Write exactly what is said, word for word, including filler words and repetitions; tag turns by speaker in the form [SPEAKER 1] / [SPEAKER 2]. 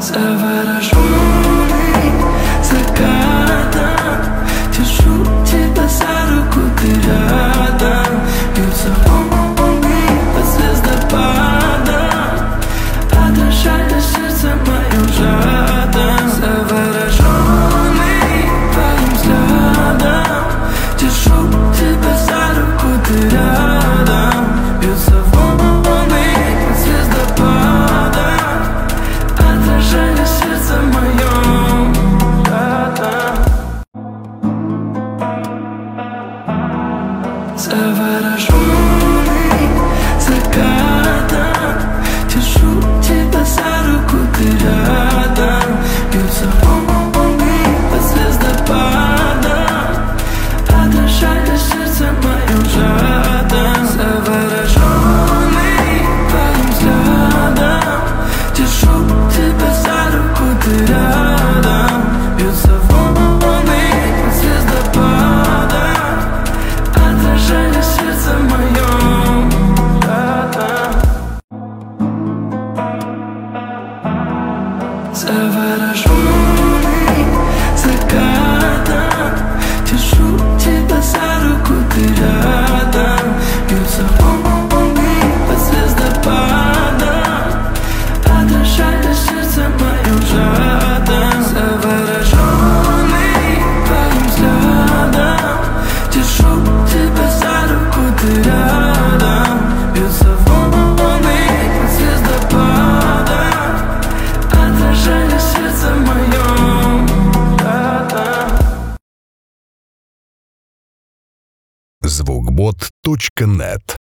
[SPEAKER 1] Завороженный закатом, держу тебя за руку, ты рядом. Бьются волны под звездопадом, отражая сердце моим жадом. Завороженный твоим взглядом, держу тебя за руку, ты рядом. Бьются волны под звездопадом, отражая сердце моем жадом. Завороженный закатом, держу тебя за руку, ты рядом. Бьются волны под звездопадом, отражая сердце моем жадом. Завороженный твоим взглядом, держу тебя за руку, ты рядом. Бьются волны под звездопадом, отражая сердце моем жадом. Завороженный закатом, держу тебя за руку, ты рядом. Бьются волны под звездопадом, отражая сердце моем жадом. Завороженный твоим взглядом, держу тебя за руку, ты рядом. Бьются волны под звездопадом, отражая сердце моем жадом.
[SPEAKER 2] звукбот точка нет